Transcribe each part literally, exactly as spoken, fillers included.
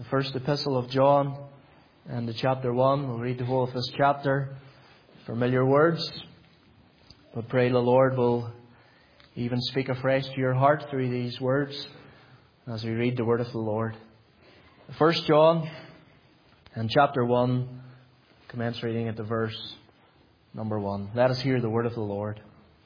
the first epistle of John and the chapter one. We'll read the whole of this chapter. Familiar words, but pray the Lord will even speak afresh to your heart through these words as we read the word of the Lord. First John and chapter one, commence reading at the verse number one. Let us hear the word of the Lord.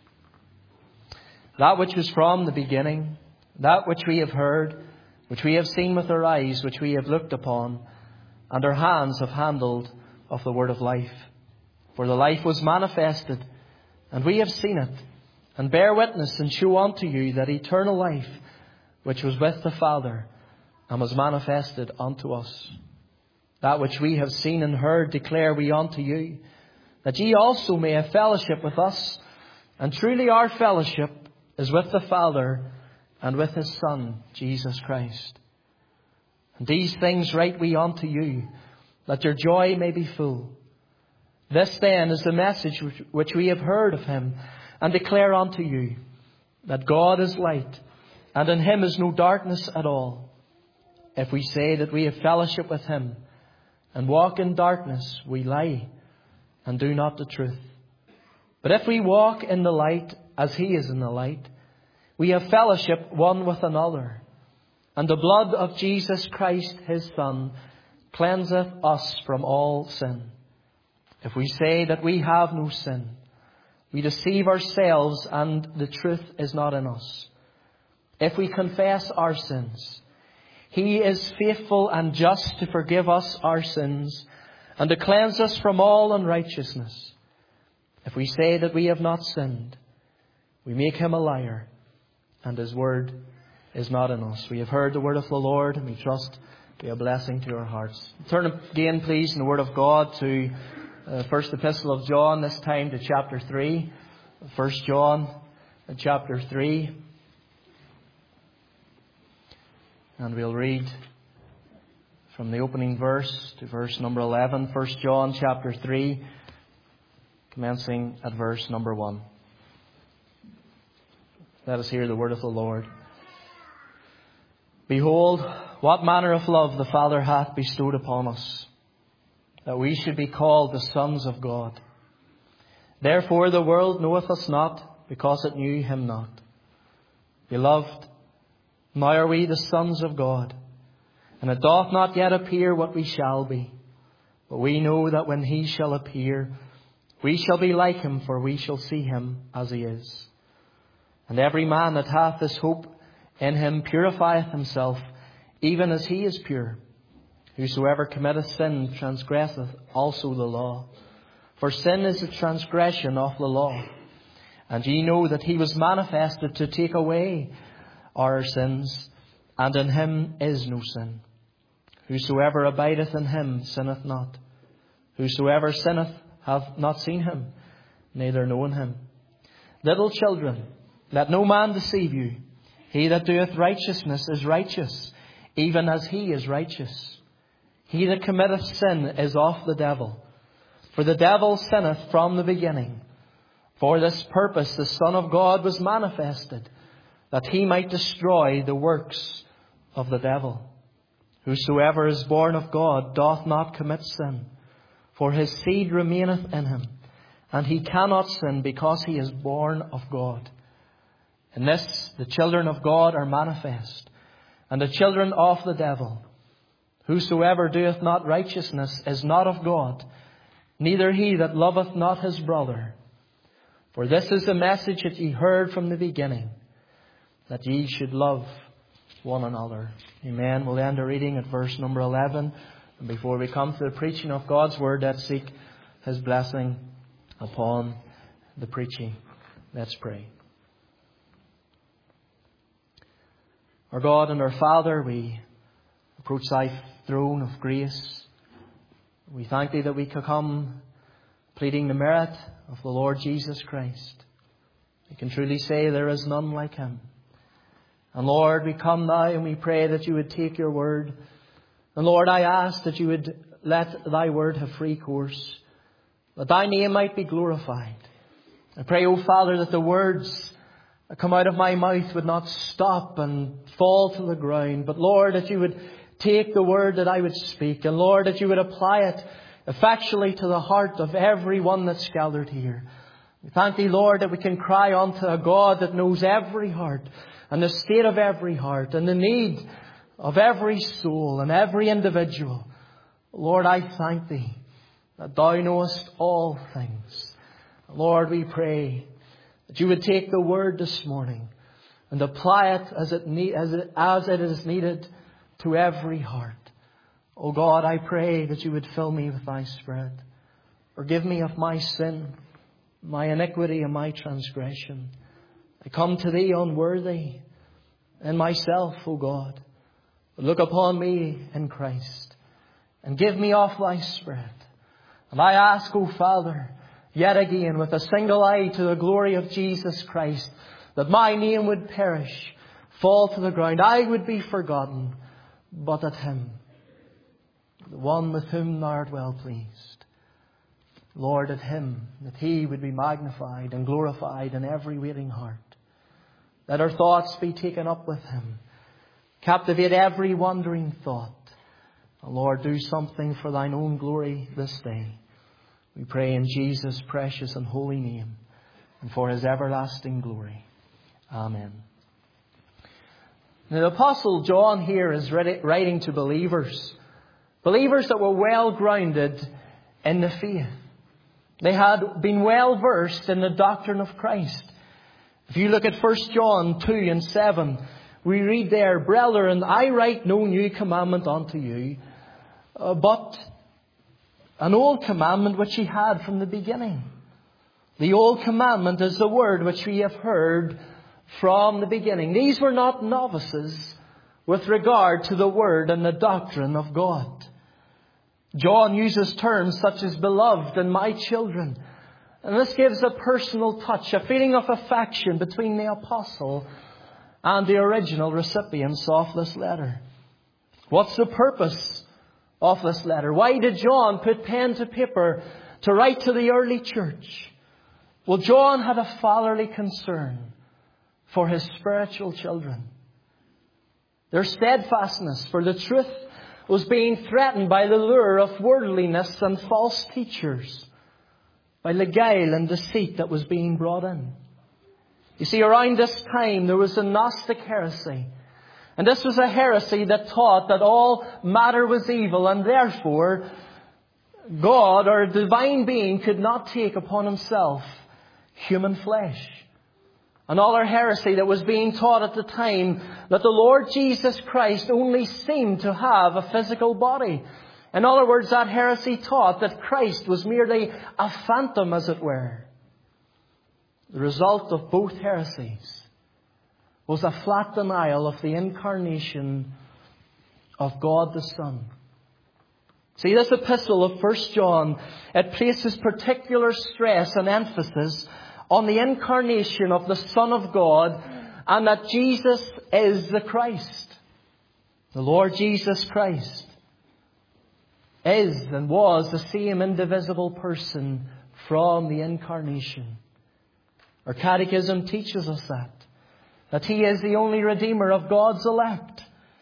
That which was from the beginning, that which we have heard, which we have seen with our eyes, which we have looked upon, and our hands have handled of the word of life. For the life was manifested, and we have seen it, and bear witness and shew unto you that eternal life, which was with the Father, and was manifested unto us. That which we have seen and heard declare we unto you, that ye also may have fellowship with us. And truly our fellowship is with the Father and with His Son, Jesus Christ. And these things write we unto you, that your joy may be full. This then is the message which, which we have heard of Him, and declare unto you, that God is light, and in Him is no darkness at all. If we say that we have fellowship with Him, and walk in darkness, we lie, and do not the truth. But if we walk in the light, as He is in the light, we have fellowship one with another. And the blood of Jesus Christ, His Son, cleanseth us from all sin. If we say that we have no sin, we deceive ourselves, and the truth is not in us. If we confess our sins, He is faithful and just to forgive us our sins and to cleanse us from all unrighteousness. If we say that we have not sinned, we make Him a liar, and His word is not in us. We have heard the word of the Lord, and we trust be a blessing to our hearts. Turn again, please, in the word of God to the first epistle of John, this time to chapter three. First John, chapter three. And we'll read from the opening verse to verse number eleven. First John chapter three, commencing at verse number one. Let us hear the word of the Lord. Behold, what manner of love the Father hath bestowed upon us, that we should be called the sons of God. Therefore the world knoweth us not, because it knew Him not. Beloved, now are we the sons of God, and it doth not yet appear what we shall be. But we know that when He shall appear, we shall be like Him, for we shall see Him as He is. And every man that hath this hope in Him purifieth himself, even as He is pure. Whosoever committeth sin transgresseth also the law. For sin is the transgression of the law. And ye know that He was manifested to take away our sins, and in Him is no sin. Whosoever abideth in Him sinneth not. Whosoever sinneth hath not seen Him, neither known Him. Little children, let no man deceive you. He that doeth righteousness is righteous, even as He is righteous. He that committeth sin is of the devil, for the devil sinneth from the beginning. For this purpose the Son of God was manifested, that He might destroy the works of the devil. Whosoever is born of God doth not commit sin, for his seed remaineth in him, and he cannot sin, because he is born of God. In this the children of God are manifest, and the children of the devil. Whosoever doeth not righteousness is not of God, neither he that loveth not his brother. For this is the message that ye heard from the beginning, that ye should love one another. Amen. We'll end our reading at verse number eleven. And before we come to the preaching of God's word, let's seek His blessing upon the preaching. Let's pray. Our God and our Father, we approach Thy throne of grace. We thank Thee that we could come pleading the merit of the Lord Jesus Christ. We can truly say there is none like Him. And Lord, we come now and we pray that You would take Your word. And Lord, I ask that You would let Thy word have free course, that Thy name might be glorified. I pray, O Father, that the words that come out of my mouth would not stop and fall to the ground, but Lord, that You would take the word that I would speak. And Lord, that you would apply it effectually to the heart of everyone that's gathered here. We thank Thee, Lord, that we can cry unto a God that knows every heart and the state of every heart and the need of every soul and every individual. Lord, I thank Thee that Thou knowest all things. Lord, we pray that you would take the word this morning and apply it as it, need, as it, as it is needed to every heart. Oh God, I pray that you would fill me with Thy Spirit. Forgive me of my sin, my iniquity and my transgression. I come to Thee unworthy in myself, O God. But look upon me in Christ and give me of Thy Spirit. And I ask, O Father, yet again with a single eye to the glory of Jesus Christ, that my name would perish, fall to the ground. I would be forgotten, but that Him, the one with whom Thou art well pleased. Lord, at Him, that He would be magnified and glorified in every waiting heart. Let our thoughts be taken up with Him. Captivate every wandering thought. And Lord, do something for Thine own glory this day. We pray in Jesus' precious and holy name and for His everlasting glory. Amen. Now, the Apostle John here is writing to believers. Believers that were well grounded in the faith. They had been well versed in the doctrine of Christ. If you look at First John two and seven, we read there, Brethren, I write no new commandment unto you, uh, but an old commandment which ye had from the beginning. The old commandment is the word which we have heard from the beginning. These were not novices with regard to the word and the doctrine of God. John uses terms such as beloved and my children. And this gives a personal touch, a feeling of affection between the apostle and the original recipients of this letter. What's the purpose of this letter? Why did John put pen to paper to write to the early church? Well, John had a fatherly concern for his spiritual children. Their steadfastness for the truth was being threatened by the lure of worldliness and false teachers, by the guile and deceit that was being brought in. You see, around this time there was a Gnostic heresy. And this was a heresy that taught that all matter was evil and therefore God or a divine being could not take upon Himself human flesh. Another heresy that was being taught at the time, that the Lord Jesus Christ only seemed to have a physical body. In other words, that heresy taught that Christ was merely a phantom, as it were. The result of both heresies was a flat denial of the incarnation of God the Son. See, this epistle of First John, it places particular stress and emphasis on the incarnation of the Son of God and that Jesus is the Christ. The Lord Jesus Christ is and was the same indivisible person from the incarnation. Our catechism teaches us that. That He is the only Redeemer of God's elect.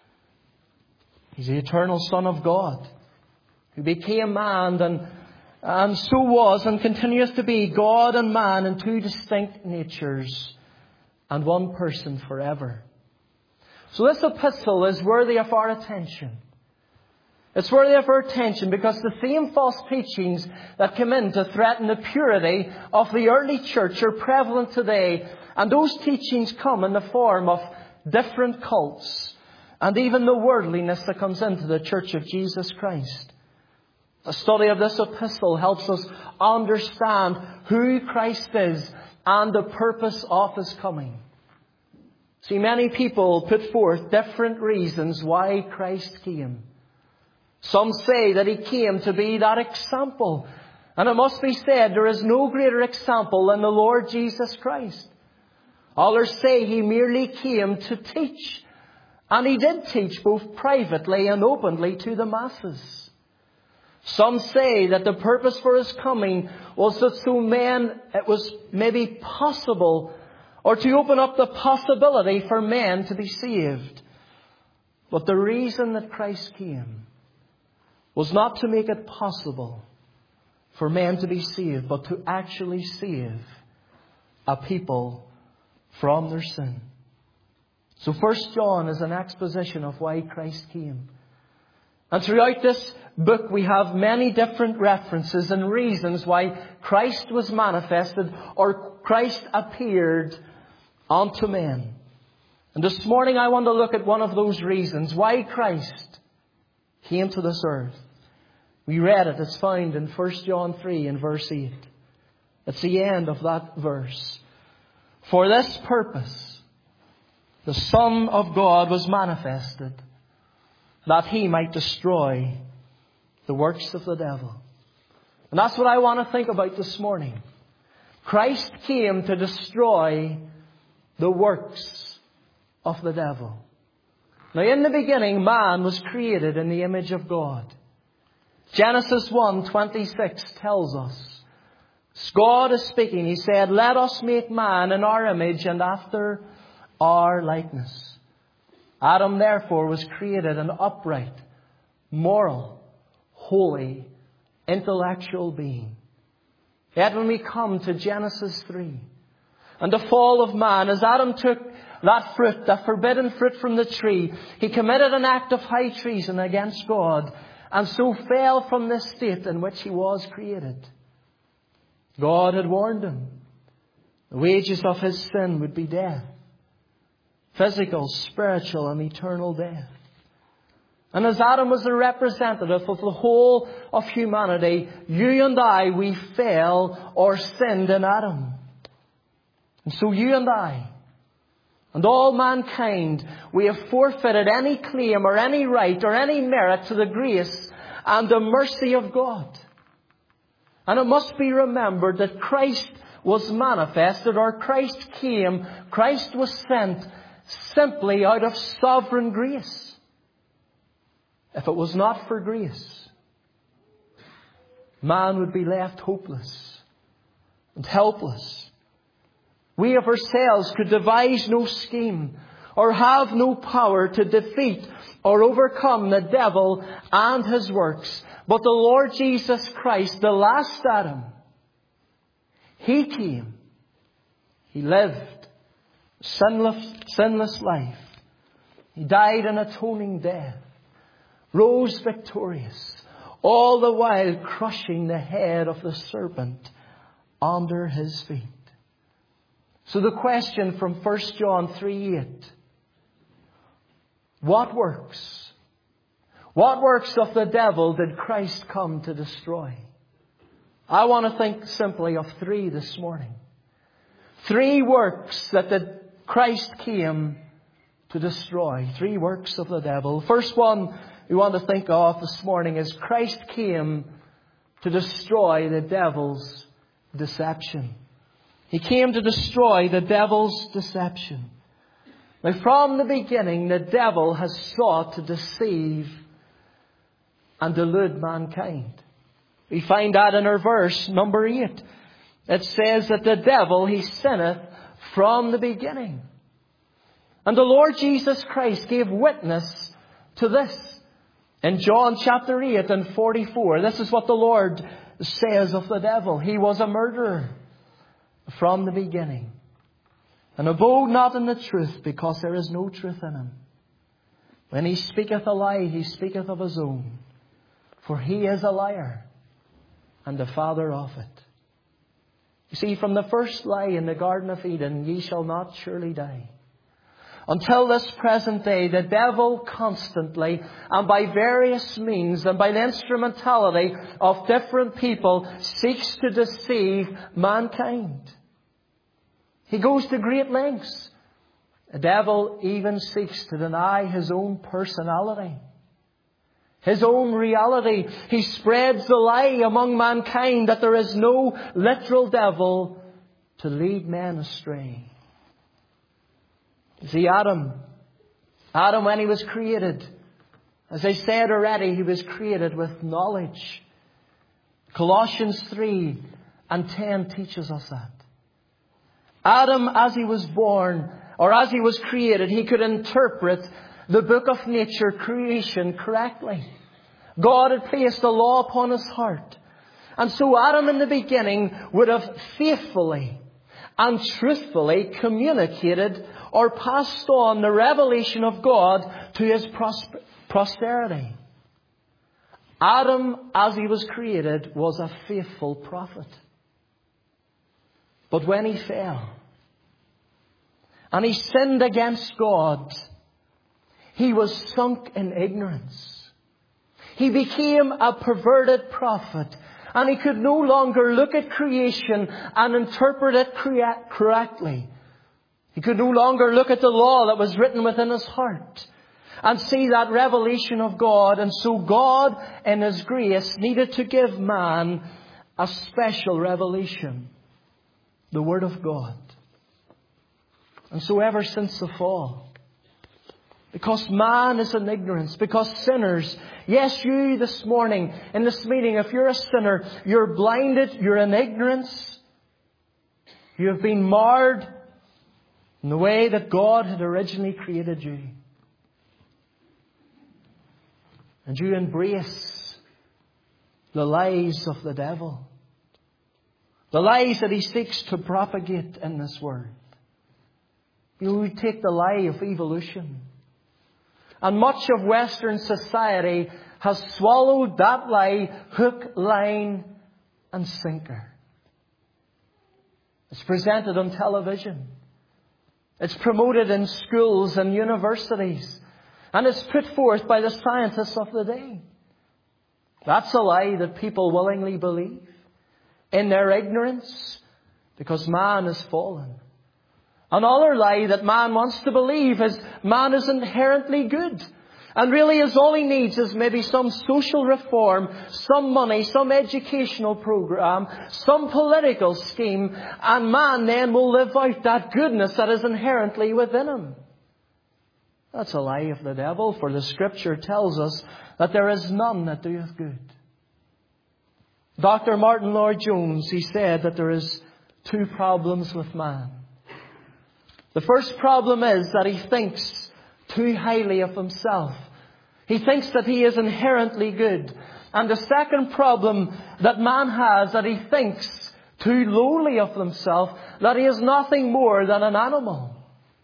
He's the eternal Son of God who became man and And so was and continues to be God and man in two distinct natures and one person forever. So this epistle is worthy of our attention. It's worthy of our attention because the same false teachings that come in to threaten the purity of the early church are prevalent today. And those teachings come in the form of different cults and even the worldliness that comes into the Church of Jesus Christ. The study of this epistle helps us understand who Christ is and the purpose of His coming. See, many people put forth different reasons why Christ came. Some say that He came to be that example. And it must be said, there is no greater example than the Lord Jesus Christ. Others say He merely came to teach. And He did teach both privately and openly to the masses. Some say that the purpose for His coming was that so men, it was maybe possible, or to open up the possibility for men to be saved. But the reason that Christ came was not to make it possible for men to be saved, but to actually save a people from their sin. So First John is an exposition of why Christ came. And throughout this book we have many different references and reasons why Christ was manifested or Christ appeared unto men. And this morning I want to look at one of those reasons why Christ came to this earth. We read it. It's found in First John three and verse eight. It's the end of that verse. For this purpose the Son of God was manifested, that He might destroy the works of the devil. And that's what I want to think about this morning. Christ came to destroy the works of the devil. Now in the beginning, man was created in the image of God. Genesis one twenty-six tells us, God is speaking. He said, let us make man in our image and after our likeness. Adam therefore was created an upright, moral, holy, intellectual being. Yet when we come to Genesis three and the fall of man, as Adam took that fruit, the forbidden fruit from the tree, he committed an act of high treason against God and so fell from the state in which he was created. God had warned him. The wages of his sin would be death. Physical, spiritual, and eternal death. And as Adam was the representative of the whole of humanity, you and I, we fell or sinned in Adam. And so you and I, and all mankind, we have forfeited any claim or any right or any merit to the grace and the mercy of God. And it must be remembered that Christ was manifested, or Christ came, Christ was sent simply out of sovereign grace. If it was not for grace, man would be left hopeless and helpless. We of ourselves could devise no scheme or have no power to defeat or overcome the devil and his works. But the Lord Jesus Christ, the last Adam, He came. He lived a sinless, sinless life. He died an atoning death. Rose victorious. All the while crushing the head of the serpent under His feet. So the question from First John three eight. What works? What works of the devil did Christ come to destroy? I want to think simply of three this morning. Three works that the Christ came to destroy. Three works of the devil. First one we want to think of this morning is Christ came to destroy the devil's deception. He came to destroy the devil's deception. Now from the beginning, the devil has sought to deceive and delude mankind. We find that in our verse number eight. It says that the devil, he sinneth from the beginning. And the Lord Jesus Christ gave witness to this. In John chapter eight and forty-four, this is what the Lord says of the devil. He was a murderer from the beginning, and abode not in the truth, because there is no truth in him. When he speaketh a lie, he speaketh of his own, for he is a liar and the father of it. You see, from the first lie in the Garden of Eden, ye shall not surely die, until this present day, the devil constantly and by various means and by the instrumentality of different people seeks to deceive mankind. He goes to great lengths. The devil even seeks to deny his own personality, his own reality. He spreads the lie among mankind that there is no literal devil to lead men astray. You see, Adam, Adam when he was created, as I said already, he was created with knowledge. Colossians three and ten teaches us that. Adam, as he was born, or as he was created, he could interpret the book of nature, creation, correctly. God had placed a law upon his heart. And so Adam in the beginning would have faithfully and truthfully communicated or passed on the revelation of God to his posterity. Adam, as he was created, was a faithful prophet. But when he fell and he sinned against God, he was sunk in ignorance. He became a perverted prophet, and he could no longer look at creation and interpret it correctly. He could no longer look at the law that was written within his heart and see that revelation of God. And so God, in his grace, needed to give man a special revelation, the Word of God. And so ever since the fall, because man is in ignorance, because sinners, yes, you this morning in this meeting, if you're a sinner, you're blinded, you're in ignorance, you have been marred in the way that God had originally created you. And you embrace the lies of the devil, the lies that he seeks to propagate in this world. You take the lie of evolution. And much of Western society has swallowed that lie hook, line and sinker. It's presented on television. It's promoted in schools and universities. And it's put forth by the scientists of the day. That's a lie that people willingly believe in their ignorance, because man is fallen. Another lie that man wants to believe is man is inherently good. And really is all he needs is maybe some social reform, some money, some educational program, some political scheme, and man then will live out that goodness that is inherently within him. That's a lie of the devil, for the Scripture tells us that there is none that doeth good. Doctor Martin Lloyd-Jones, he said that there is two problems with man. The first problem is that he thinks too highly of himself. He thinks that he is inherently good. And the second problem that man has, that he thinks too lowly of himself, that he is nothing more than an animal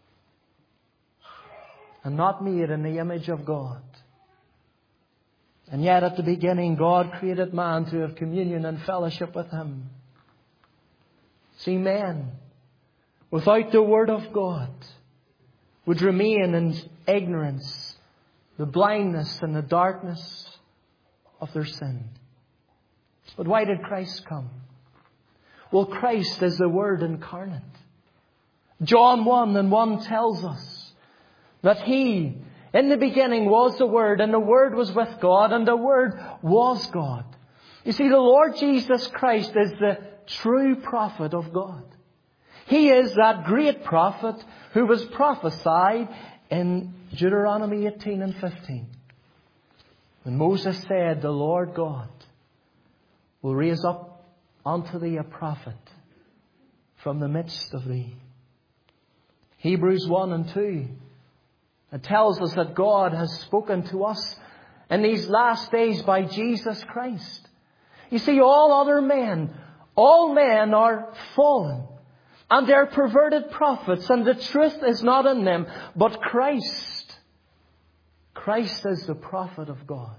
and not made in the image of God. And yet at the beginning, God created man to have communion and fellowship with him. See, men, without the Word of God, would remain in ignorance, the blindness and the darkness of their sin. But why did Christ come? Well, Christ is the Word incarnate. John one and one tells us that He, in the beginning, was the Word, and the Word was with God, and the Word was God. You see, the Lord Jesus Christ is the true prophet of God. He is that great prophet who was prophesied in Deuteronomy eighteen and fifteen. When Moses said, the Lord God will raise up unto thee a prophet from the midst of thee. Hebrews one and two. It tells us that God has spoken to us in these last days by Jesus Christ. You see, all other men, all men are fallen. And they're perverted prophets, and the truth is not in them, but Christ. Christ is the prophet of God.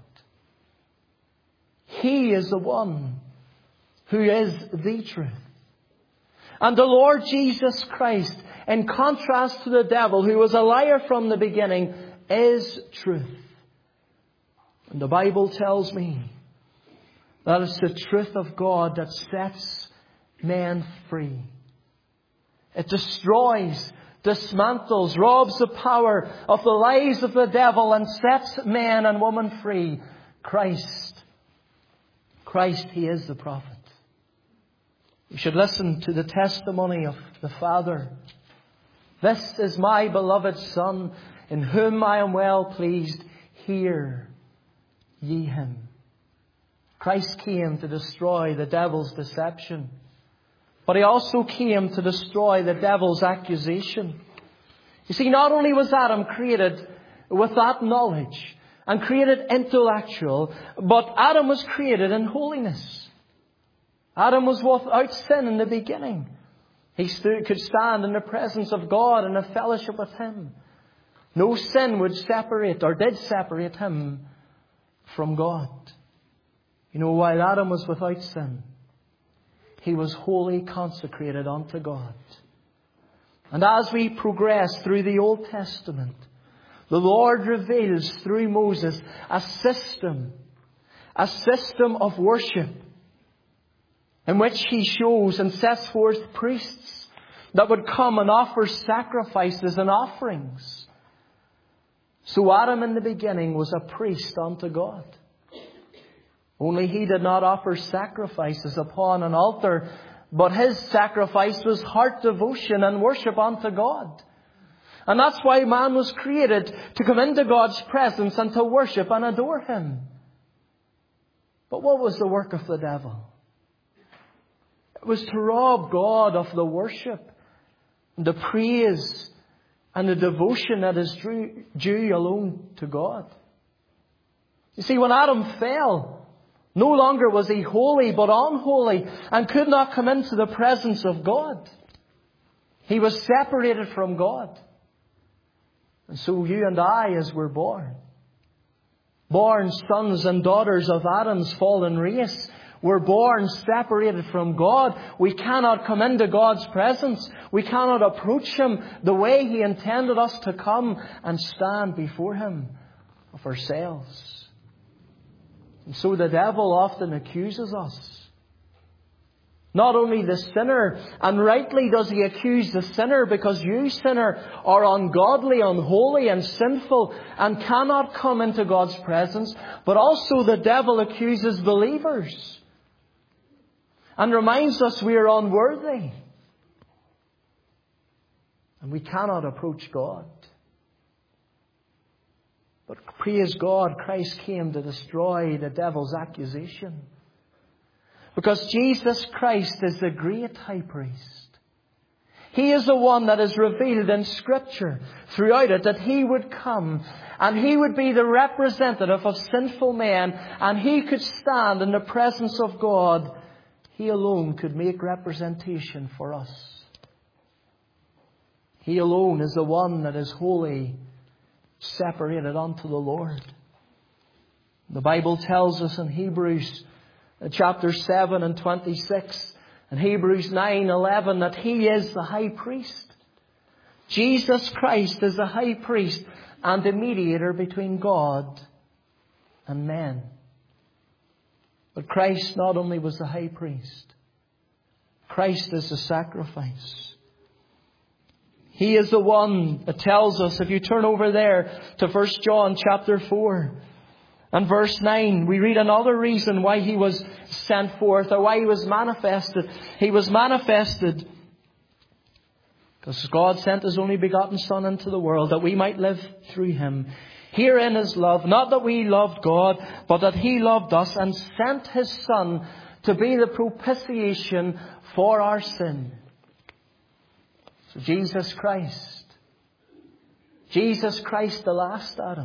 He is the one who is the truth. And the Lord Jesus Christ, in contrast to the devil, who was a liar from the beginning, is truth. And the Bible tells me that it's the truth of God that sets men free. It destroys, dismantles, robs the power of the lies of the devil and sets man and woman free. Christ. Christ, He is the prophet. We should listen to the testimony of the Father. This is my beloved Son, in whom I am well pleased. Hear ye Him. Christ came to destroy the devil's deception. But He also came to destroy the devil's accusation. You see, not only was Adam created with that knowledge and created intellectual, but Adam was created in holiness. Adam was without sin in the beginning. He stood, could stand in the presence of God and a fellowship with Him. No sin would separate or did separate him from God. You know, while Adam was without sin, he was wholly consecrated unto God. And as we progress through the Old Testament, the Lord reveals through Moses a system, a system of worship in which He shows and sets forth priests that would come and offer sacrifices and offerings. So Adam in the beginning was a priest unto God. Only he did not offer sacrifices upon an altar, but his sacrifice was heart devotion and worship unto God. And that's why man was created, to come into God's presence and to worship and adore Him. But what was the work of the devil? It was to rob God of the worship, the praise, and the devotion that is due alone to God. You see, when Adam fell, no longer was he holy but unholy and could not come into the presence of God. He was separated from God. And so you and I, as we're born, born sons and daughters of Adam's fallen race, we're born separated from God. We cannot come into God's presence. We cannot approach Him the way He intended us to come and stand before Him of ourselves. And so the devil often accuses us. Not only the sinner, and rightly does he accuse the sinner, because you, sinner, are ungodly, unholy and sinful and cannot come into God's presence, but also the devil accuses believers and reminds us we are unworthy and we cannot approach God. But praise God, Christ came to destroy the devil's accusation. Because Jesus Christ is the great high priest. He is the one that is revealed in Scripture throughout it, that He would come and He would be the representative of sinful men, and He could stand in the presence of God. He alone could make representation for us. He alone is the one that is wholly separated unto the Lord. The Bible tells us in Hebrews chapter seven and twenty-six, and Hebrews nine eleven, that He is the high priest. Jesus Christ is the high priest and the mediator between God and men. But Christ not only was the high priest, Christ is the sacrifice. He is the one that tells us, if you turn over there to First John chapter four and verse nine, we read another reason why He was sent forth, or why He was manifested. He was manifested because God sent His only begotten Son into the world, that we might live through Him. Herein is love, not that we loved God, but that He loved us and sent His Son to be the propitiation for our sin. So Jesus Christ, Jesus Christ, the last Adam,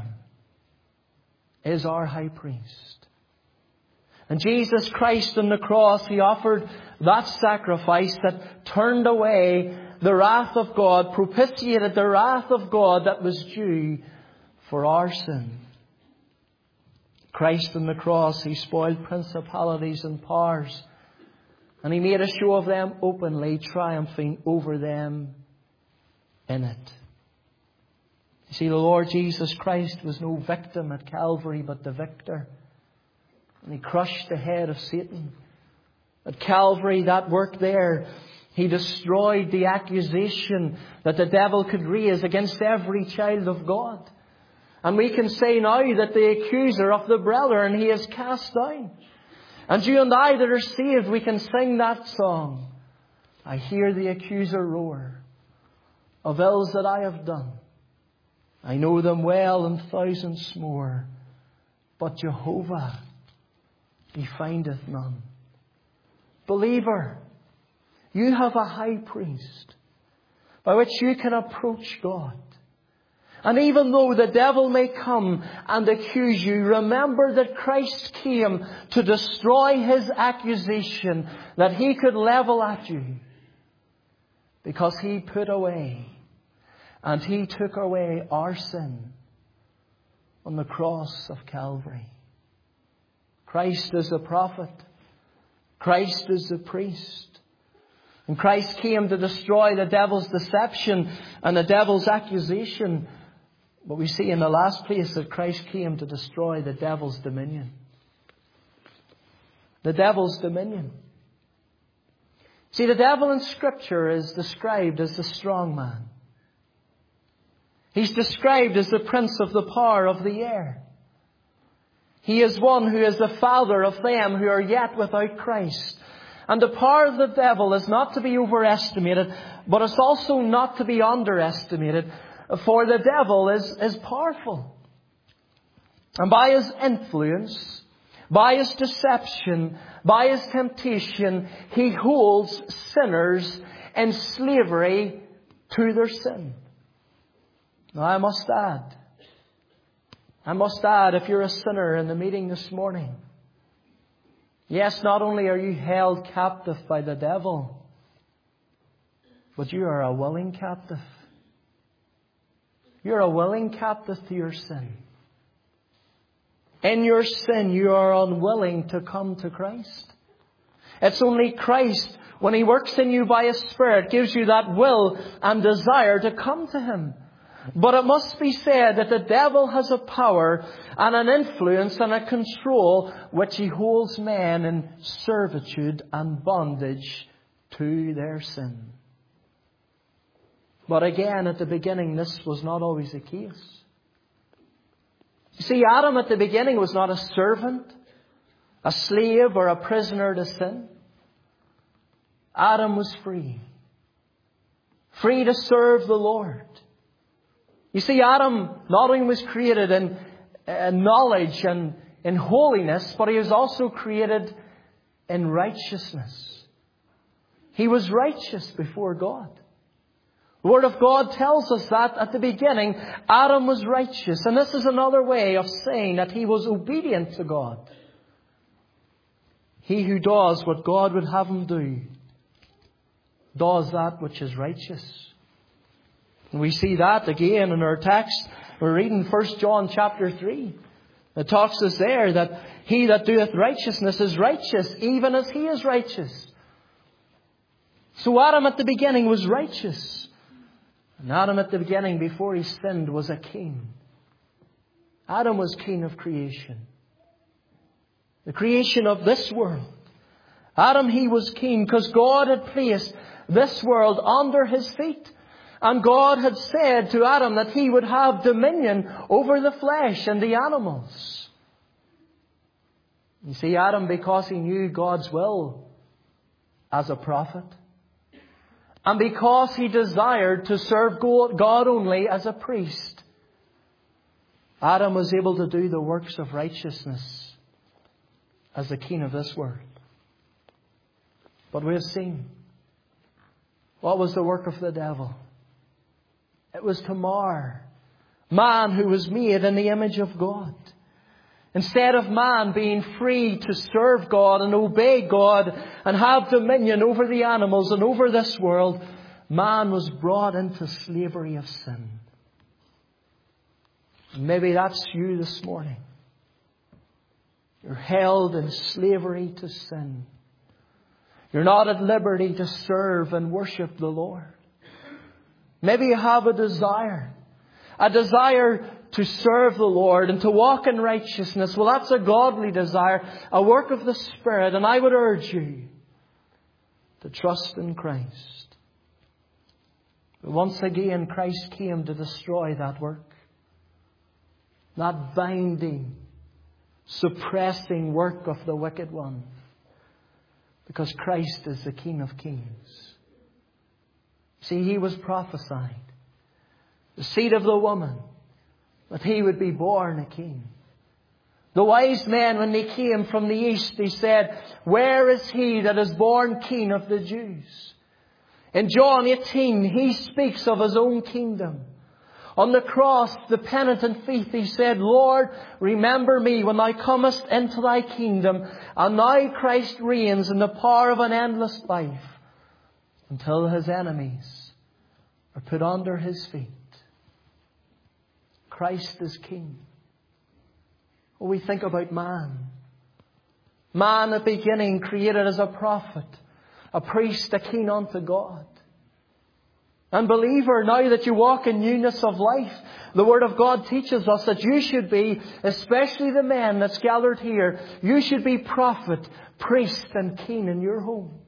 is our high priest. And Jesus Christ on the cross, He offered that sacrifice that turned away the wrath of God, propitiated the wrath of God that was due for our sin. Christ on the cross, He spoiled principalities and powers, and He made a show of them openly, triumphing over them in it. You see, the Lord Jesus Christ was no victim at Calvary, but the victor. And He crushed the head of Satan. At Calvary, that work there, He destroyed the accusation that the devil could raise against every child of God. And we can say now that the accuser of the brethren, he is cast down. And you and I that are saved, we can sing that song. I hear the accuser roar of ills that I have done. I know them well and thousands more. But Jehovah, He findeth none. Believer, you have a high priest by which you can approach God. And even though the devil may come and accuse you, remember that Christ came to destroy his accusation that he could level at you. Because he put away and he took away our sin on the cross of Calvary. Christ is the prophet. Christ is the priest. And Christ came to destroy the devil's deception and the devil's accusation. But we see in the last place that Christ came to destroy the devil's dominion. The devil's dominion. See, the devil in Scripture is described as the strong man. He's described as the prince of the power of the air. He is one who is the father of them who are yet without Christ. And the power of the devil is not to be overestimated, but it's also not to be underestimated. For the devil is, is powerful. And by his influence, by his deception, by his temptation, he holds sinners in slavery to their sin. Now I must add, I must add, if you're a sinner in the meeting this morning, yes, not only are you held captive by the devil, but you are a willing captive. You're a willing captive to your sin. In your sin, you are unwilling to come to Christ. It's only Christ, when He works in you by His Spirit, gives you that will and desire to come to Him. But it must be said that the devil has a power and an influence and a control which he holds men in servitude and bondage to their sin. But again, at the beginning, this was not always the case. You see, Adam at the beginning was not a servant, a slave, or a prisoner to sin. Adam was free. Free to serve the Lord. You see, Adam not only was created in, in knowledge and in holiness, but he was also created in righteousness. He was righteous before God. The Word of God tells us that at the beginning, Adam was righteous. And this is another way of saying that he was obedient to God. He who does what God would have him do, does that which is righteous. And we see that again in our text. We're reading First John chapter three. It talks us there that he that doeth righteousness is righteous, even as he is righteous. So Adam at the beginning was righteous. And Adam at the beginning, before he sinned, was a king. Adam was king of creation. The creation of this world. Adam, he was king because God had placed this world under his feet. And God had said to Adam that he would have dominion over the flesh and the animals. You see, Adam, because he knew God's will as a prophet, and because he desired to serve God only as a priest, Adam was able to do the works of righteousness as the king of this world. But we have seen, what was the work of the devil? It was to mar man who was made in the image of God. Instead of man being free to serve God and obey God and have dominion over the animals and over this world, man was brought into slavery of sin. Maybe that's you this morning. You're held in slavery to sin. You're not at liberty to serve and worship the Lord. Maybe you have a desire. A desire to serve the Lord and to walk in righteousness. Well, that's a godly desire, a work of the Spirit. And I would urge you to trust in Christ. But once again, Christ came to destroy that work. That binding, suppressing work of the wicked one. Because Christ is the King of Kings. See, He was prophesied, the seed of the woman, that He would be born a king. The wise men, when they came from the east, they said, "Where is He that is born King of the Jews?" In John eighteen, He speaks of His own kingdom. On the cross, the penitent thief, he said, Lord, remember me when thou comest into thy kingdom. And now Christ reigns in the power of an endless life until his enemies are put under his feet. Christ is King. When we think about man, man at the beginning created as a prophet, a priest, a king unto God. And believer, now that you walk in newness of life, the Word of God teaches us that you should be, especially the men that's gathered here, you should be prophet, priest and king in your home.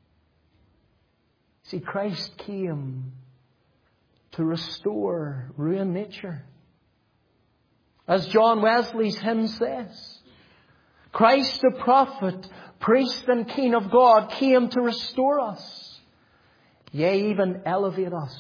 See, Christ came to restore ruined nature. As John Wesley's hymn says, Christ the prophet, priest and king of God came to restore us. Yea, even elevate us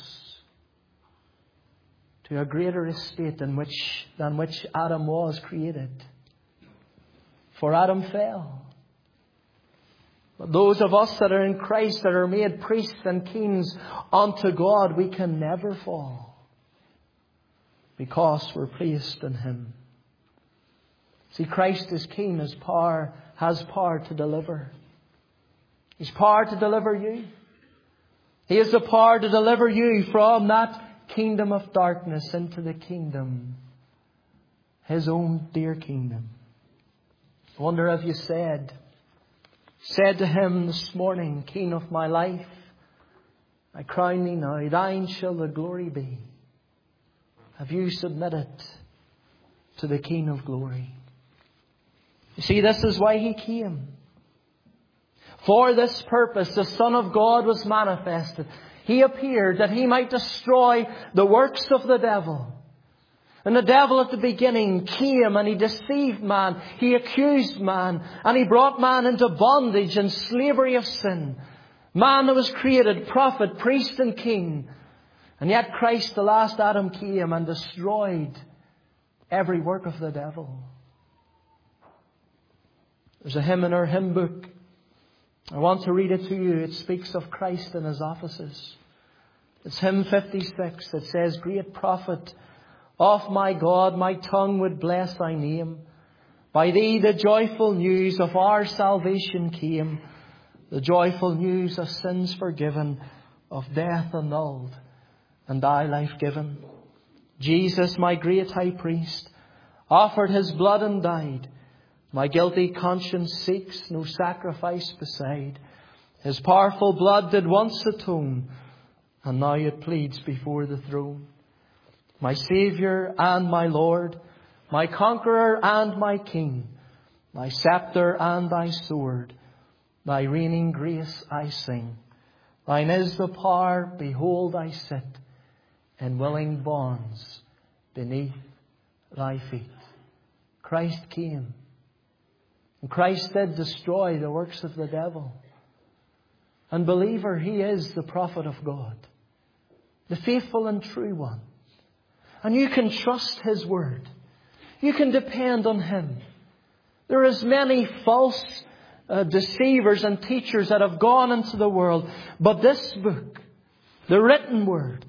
to a greater estate than which, than which Adam was created. For Adam fell. But those of us that are in Christ, that are made priests and kings unto God, we can never fall, because we're placed in Him. See, Christ is King, His power, has power to deliver. He's power to deliver you. He has the power to deliver you from that kingdom of darkness into the kingdom, His own dear kingdom. I wonder if you said, said to Him this morning, King of my life, I crown Thee now, Thine shall the glory be. Have you submitted to the King of glory? You see, this is why He came. For this purpose, the Son of God was manifested. He appeared that He might destroy the works of the devil. And the devil at the beginning came and he deceived man. He accused man. And he brought man into bondage and slavery of sin. Man that was created prophet, priest and king. And yet Christ, the last Adam, came and destroyed every work of the devil. There's a hymn in our hymn book. I want to read it to you. It speaks of Christ and His offices. It's hymn fifty-six. It says, Great prophet of my God, my tongue would bless Thy name. By Thee the joyful news of our salvation came. The joyful news of sins forgiven, of death annulled, and Thy life given. Jesus, my great high priest, offered His blood and died. My guilty conscience seeks no sacrifice beside. His powerful blood did once atone, and now it pleads before the throne. My Saviour and my Lord, my Conqueror and my King, my sceptre and Thy sword, Thy reigning grace I sing. Thine is the power, behold I sit in willing bonds beneath Thy feet. Christ came. And Christ did destroy the works of the devil. And believer, He is the prophet of God, the faithful and true one. And you can trust His word. You can depend on Him. There is many false uh, deceivers and teachers that have gone into the world. But this book, the written word,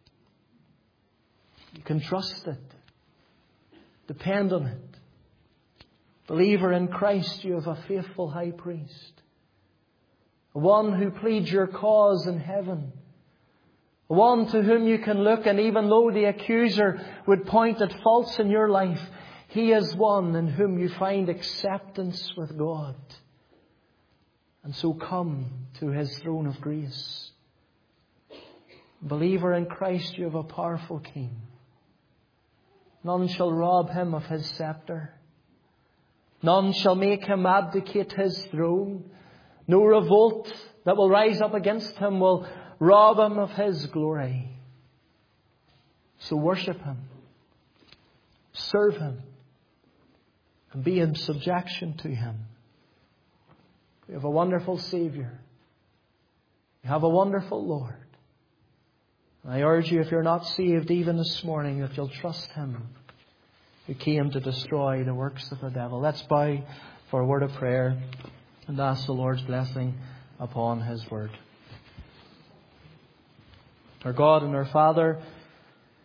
you can trust it. Depend on it. Believer, in Christ you have a faithful high priest. One who pleads your cause in heaven. One to whom you can look, and even though the accuser would point at faults in your life, He is one in whom you find acceptance with God. And so come to His throne of grace. Believer, in Christ you have a powerful King. None shall rob Him of His sceptre. None shall make Him abdicate His throne. No revolt that will rise up against Him will rob Him of His glory. So worship Him. Serve Him. And be in subjection to Him. We have a wonderful Saviour. We have a wonderful Lord. And I urge you, if you're not saved even this morning, that you'll trust Him who came to destroy the works of the devil. Let's bow for a word of prayer and ask the Lord's blessing upon His word. Our God and our Father,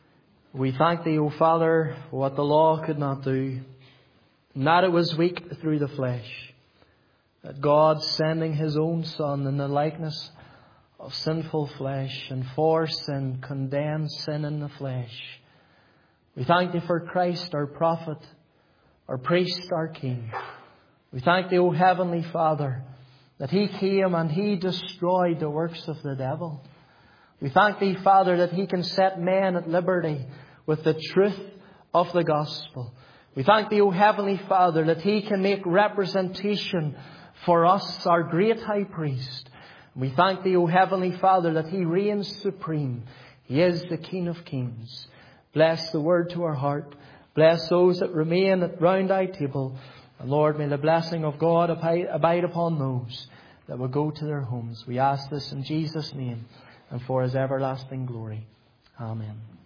We thank Thee, O Father, for what the law could not do, and that it was weak through the flesh, that God, sending His own Son in the likeness of sinful flesh, and for sin condemned sin in the flesh. We thank Thee for Christ, our prophet, our priest, our king. We thank Thee, O Heavenly Father, that He came and He destroyed the works of the devil. We thank Thee, Father, that He can set men at liberty with the truth of the gospel. We thank Thee, O Heavenly Father, that He can make representation for us, our great high priest. We thank Thee, O Heavenly Father, that He reigns supreme. He is the King of kings. Bless the word to our heart. Bless those that remain at round Thy table. And Lord, may the blessing of God abide upon those that will go to their homes. We ask this in Jesus' name and for His everlasting glory. Amen.